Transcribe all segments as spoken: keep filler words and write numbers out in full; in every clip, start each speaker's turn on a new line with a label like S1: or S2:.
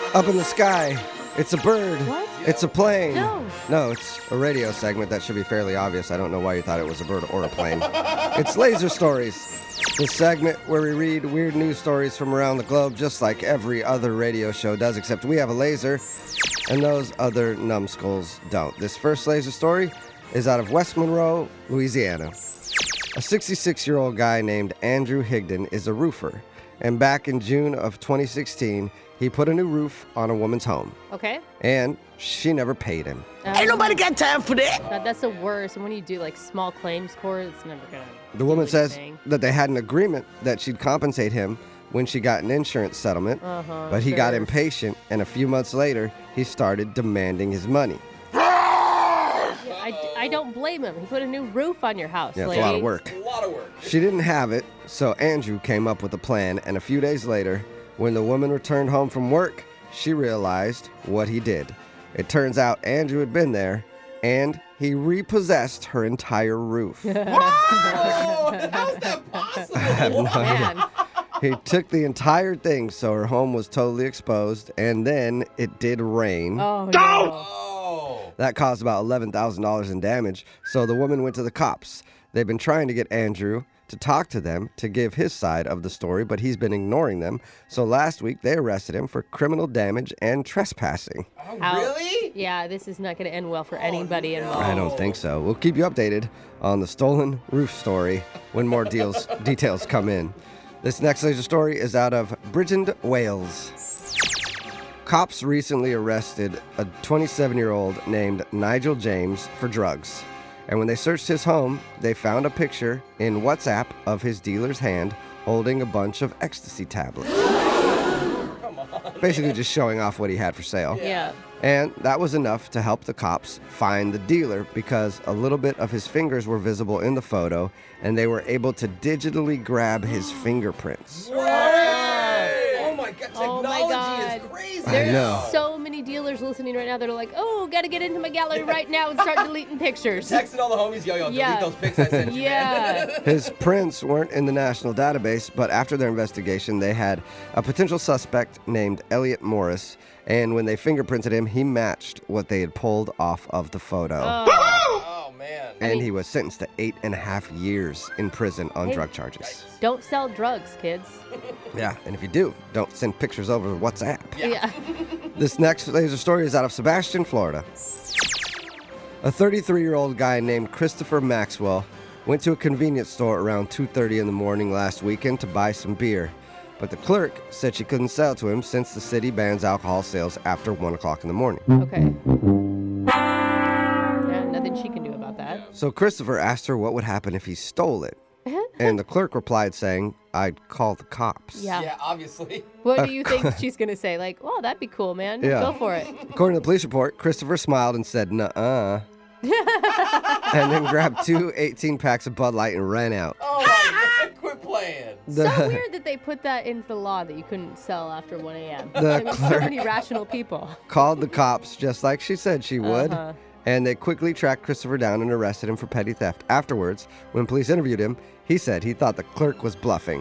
S1: Up in the sky. It's a bird.
S2: What?
S1: It's a plane.
S2: No.
S1: No, it's a radio segment. That should be fairly obvious. I don't know why you thought it was a bird or a plane. It's Laser Stories, the segment where we read weird news stories from around the globe, just like every other radio show does, except we have a laser, and those other numbskulls don't. This first laser story is out of West Monroe, Louisiana. A sixty-six-year-old guy named Andrew Higdon is a roofer, and back in June of twenty sixteen, he put a new roof on a woman's home,
S2: Okay.
S1: and she never paid him.
S2: Um,
S3: Ain't nobody got time for that.
S2: God, that's the worst. And when you do like small claims court, it's never gonna.
S1: The woman
S2: do
S1: says
S2: anything.
S1: that they had an agreement that she'd compensate him when she got an insurance settlement,
S2: Uh-huh,
S1: but he got
S2: sure.
S1: impatient, and a few months later, he started demanding his money.
S2: I, I don't blame him. He put a new roof on your house.
S1: Yeah, it's
S2: lady.
S1: a lot of work.
S4: A lot of work.
S1: She didn't have it, so Andrew came up with a plan, and a few days later, when the woman returned home from work, she realized what he did. It turns out Andrew had been there, and he repossessed her entire roof.
S4: Whoa! How's that possible?
S2: Man,
S1: He took the entire thing, so her home was totally exposed, and then it did rain.
S2: oh no.
S4: Oh.
S1: That caused about eleven thousand dollars in damage, so the woman went to the cops. They've been trying to get Andrew to talk to them to give his side of the story, but he's been ignoring them. So last week, they arrested him for criminal damage and trespassing.
S4: Oh,
S2: Ouch.
S4: really?
S2: Yeah, this is not going to end well for anybody
S4: no.
S2: involved.
S1: I don't think so. We'll keep you updated on the stolen roof story when more deals details come in. This next laser story is out of Bridgend, Wales. Cops recently arrested a twenty-seven-year-old named Nigel James for drugs. And when they searched his home, they found a picture in WhatsApp of his dealer's hand holding a bunch of ecstasy tablets. Basically just showing off what he had for sale.
S2: Yeah.
S1: And that was enough to help the cops find the dealer because a little bit of his fingers were visible in the photo, and they were able to digitally grab his fingerprints.
S4: Oh my god,
S2: Oh my
S4: technology
S2: God.
S4: is crazy.
S1: I
S2: There's
S1: know.
S2: so many dealers listening right now that are like, oh, got to get into my gallery right now and start deleting pictures.
S4: Texting all the homies, yo, yo, delete
S2: Yeah.
S4: those pics I sent you, man.
S2: Yeah.
S1: His prints weren't in the national database, but after their investigation, they had a potential suspect named Elliot Morris, and when they fingerprinted him, he matched what they had pulled off of the photo.
S4: Oh, man.
S1: and
S2: mean-
S1: he was sentenced to eight and a half years in prison on
S2: Hey.
S1: drug charges.
S2: Don't sell drugs, kids.
S1: Yeah, and if you do, don't send pictures over WhatsApp.
S2: Yeah.
S1: This next laser story is out of Sebastian, Florida. A thirty-three-year-old guy named Christopher Maxwell went to a convenience store around two thirty in the morning last weekend to buy some beer. But the clerk said she couldn't sell to him since the city bans alcohol sales after one o'clock in the morning.
S2: Okay. Yeah, nothing she can do about that.
S1: So Christopher asked her what would happen if he stole it. And the clerk replied saying, I'd call the cops.
S2: Yeah.
S4: Yeah, obviously.
S2: What do you think she's going to say? Like, well, that'd be cool, man.
S1: Yeah.
S2: Go for it.
S1: According to the police report, Christopher smiled and said, nuh-uh. And then grabbed two eighteen packs of Bud Light and ran out.
S4: Oh my god, quit playing.
S1: The,
S2: So weird that they put that into the law that you couldn't sell after one a.m.
S1: The
S2: I mean, so
S1: clerk-
S2: many rational people.
S1: called the cops just like she said she would.
S2: Uh-huh.
S1: And they quickly tracked Christopher down and arrested him for petty theft. Afterwards, when police interviewed him, he said he thought the clerk was bluffing.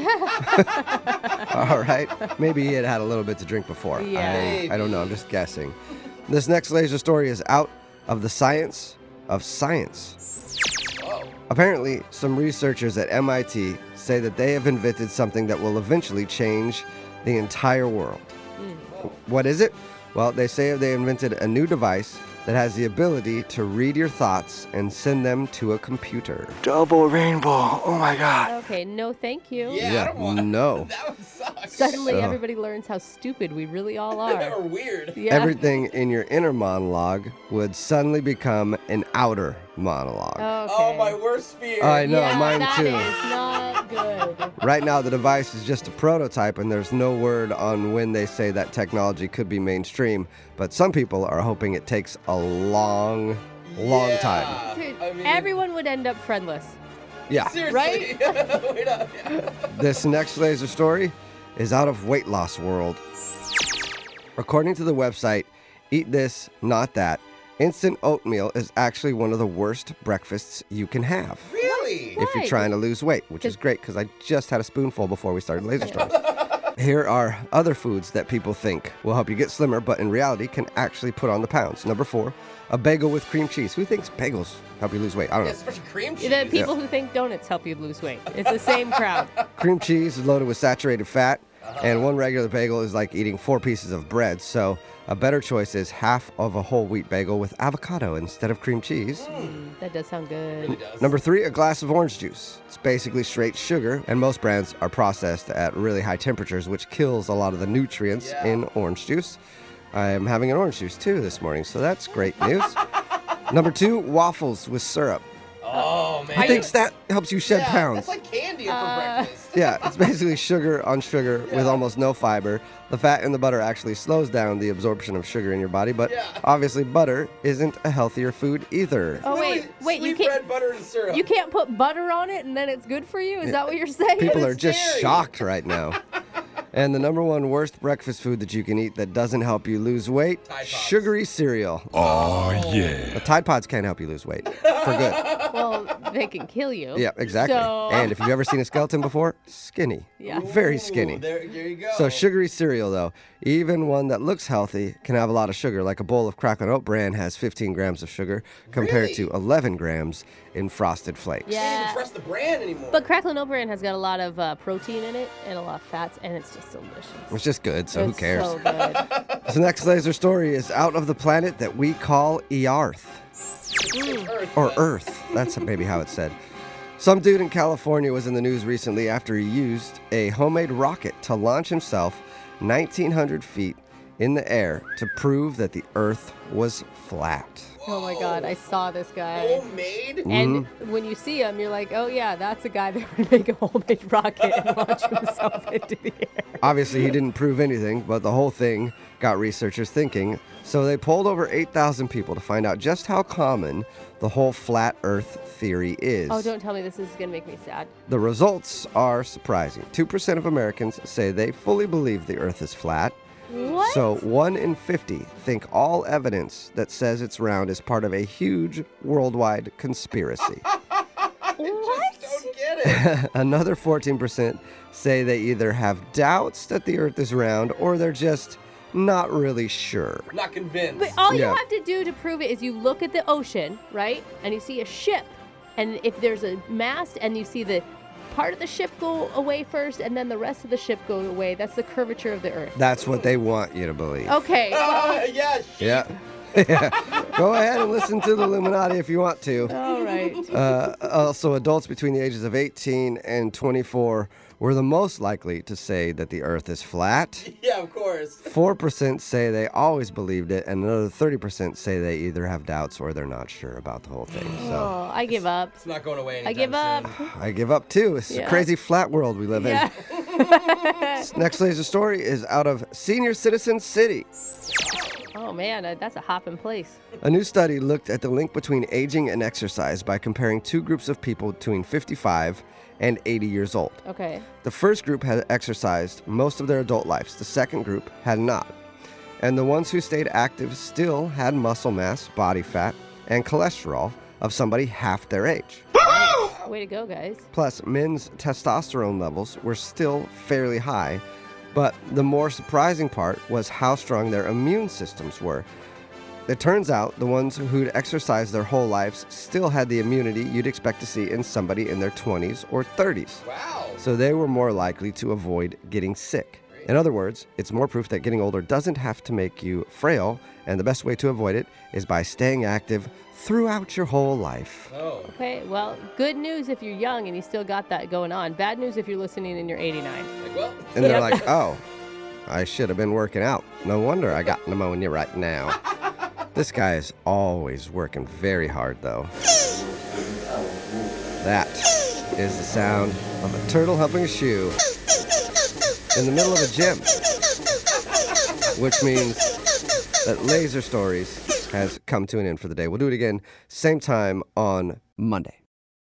S1: All right. Maybe he had had a little bit to drink before.
S2: Yeah.
S1: I, I don't know. I'm just guessing. This next laser story is out of the science of science.
S4: Oh.
S1: Apparently, some researchers at M I T say that they have invented something that will eventually change the entire world. What is it? Well, they say they invented a new device that has the ability to read your thoughts and send them to a computer.
S3: Double rainbow. Oh my god.
S2: Okay, no thank you.
S4: Yeah,
S1: Yeah,
S4: I don't want
S1: no.
S4: That would suck.
S2: Suddenly
S1: So-
S2: everybody learns how stupid we really all
S4: or
S2: are.
S4: weird.
S2: Yeah.
S1: Everything in your inner monologue would suddenly become an outer monologue.
S2: Okay.
S4: Oh, my worst fear.
S1: I know,
S2: yeah,
S1: mine
S2: that
S1: too.
S2: is not good.
S1: Right now, the device is just a prototype, and there's no word on when they say that technology could be mainstream. But some people are hoping it takes a long, long
S4: Yeah.
S1: time.
S2: Dude,
S4: I mean-
S2: everyone would end up friendless.
S1: Yeah.
S4: Seriously. Wait up.
S1: This next laser story is out of Weight Loss World. According to the website Eat This, Not That, instant oatmeal is actually one of the worst breakfasts you can have
S4: Really?
S1: if you're
S2: Why?
S1: trying to lose weight, which is great because I just had a spoonful before we started Laser Stories. Here are other foods that people think will help you get slimmer, but in reality can actually put on the pounds. Number four, a bagel with cream cheese. Who thinks bagels help you lose weight? I don't
S4: Yeah,
S1: know.
S4: especially cream cheese.
S2: The people who think donuts help you lose weight. It's the same crowd.
S1: Cream cheese is loaded with saturated fat, and one regular bagel is like eating four pieces of bread. So a better choice is half of a whole wheat bagel with avocado instead of cream cheese.
S2: That does sound good.
S4: It does.
S1: Number three, a glass of orange juice. It's basically straight sugar, and most brands are processed at really high temperatures, which kills a lot of the nutrients
S4: Yeah.
S1: in orange juice. I am having an orange juice too this morning, so that's great news. Number two, waffles with syrup.
S4: Oh, man.
S1: Who thinks that helps you shed
S4: yeah,
S1: pounds?
S4: That's like candy for
S2: Uh,
S4: breakfast.
S1: Yeah, it's basically sugar on sugar with
S4: Yeah.
S1: almost no fiber. The fat in the butter actually slows down the absorption of sugar in your body, but
S4: Yeah.
S1: obviously butter isn't a healthier food either.
S2: Oh, wait,
S4: Literally
S2: wait, you
S4: sweet
S2: can't,
S4: bread, butter, and syrup.
S2: you can't put butter on it and then it's good for you? Is that what you're saying?
S1: People
S4: it's
S1: are just
S4: dairy.
S1: shocked right now. And the number one worst breakfast food that you can eat that doesn't help you lose weight,
S4: Tide Pods.
S1: sugary cereal.
S5: Oh, yeah.
S1: The Tide Pods can't help you lose weight for good.
S2: Well, they can kill you.
S1: Yeah, exactly.
S2: So,
S1: And if you've ever seen a skeleton before, skinny.
S2: Yeah.
S1: Very
S4: Ooh,
S1: skinny.
S4: There, there you go.
S1: So sugary cereal, though, even one that looks healthy, can have a lot of sugar. Like a bowl of Cracklin' Oat Bran has fifteen grams of sugar compared to
S4: Really?
S1: eleven grams in Frosted Flakes.
S4: I can't
S2: yeah.
S4: even trust the brand anymore.
S2: But Cracklin' Oat Bran has got a lot of uh, protein in it and a lot of fats, and it's just delicious.
S1: It's just good, so who
S2: It's
S1: cares?
S2: so good.
S1: This next laser story is out of the planet that we call Earth.
S4: It's Earth,
S1: Or
S4: but-
S1: Earth. That's maybe how it's said. Some dude in California was in the news recently after he used a homemade rocket to launch himself nineteen hundred feet in the air to prove that the Earth was flat.
S2: Oh my God, I saw this guy.
S4: Homemade?
S2: And
S1: Mm-hmm.
S2: when you see him, you're like, oh yeah, that's a guy that would make a homemade rocket and launch himself into the air.
S1: Obviously, he didn't prove anything, but the whole thing got researchers thinking. So they polled over eight thousand people to find out just how common the whole flat Earth theory is.
S2: Oh, don't tell me this is gonna make me sad.
S1: The results are surprising. two percent of Americans say they fully believe the Earth is flat.
S2: What?
S1: So one in fifty think all evidence that says it's round is part of a huge worldwide conspiracy.
S2: what?
S4: Don't get it.
S1: Another fourteen percent say they either have doubts that the Earth is round or they're just not really sure.
S4: Not convinced.
S2: But all
S1: Yeah.
S2: you have to do to prove it is you look at the ocean, right? And you see a ship. And if there's a mast and you see the part of the ship go away first and then the rest of the ship go away, that's the curvature of the Earth.
S1: That's what they want you to believe.
S2: Okay.
S4: Ah, yeah, sheep.
S1: Yeah. Yeah. Go ahead and listen to the Illuminati if you want to.
S2: All right.
S1: Uh, also, adults between the ages of eighteen and twenty-four were the most likely to say that the Earth is flat.
S4: Yeah, of course.
S1: four percent say they always believed it, and another thirty percent say they either have doubts or they're not sure about the whole thing. So
S2: Oh, I give up.
S4: It's not going away anytime
S2: I give up.
S4: soon.
S1: I give up too. It's
S2: Yeah.
S1: a crazy flat world we live
S2: Yeah.
S1: in. This next laser story is out of Senior Citizen City.
S2: Oh man, uh, that's a hopping place.
S1: A new study looked at the link between aging and exercise by comparing two groups of people between fifty-five and eighty years old.
S2: Okay.
S1: The first group had exercised most of their adult lives. The second group had not. And the ones who stayed active still had muscle mass, body fat, and cholesterol of somebody half their age.
S2: Way to go, guys.
S1: Plus, men's testosterone levels were still fairly high, but the more surprising part was how strong their immune systems were. It turns out the ones who'd exercised their whole lives still had the immunity you'd expect to see in somebody in their twenties or thirties.
S4: Wow.
S1: So they were more likely to avoid getting sick. In other words, it's more proof that getting older doesn't have to make you frail, and the best way to avoid it is by staying active throughout your whole life.
S4: Oh.
S2: Okay, well, good news if you're young and you still got that going on. Bad news if you're listening and you're eighty-nine.
S4: Like, well,
S1: And they're like, oh, I should have been working out. No wonder I got pneumonia right now. This guy is always working very hard, though. That is the sound of a turtle humping a shoe in the middle of a gym, which means that Laser Stories has come to an end for the day. We'll do it again, same time on Monday.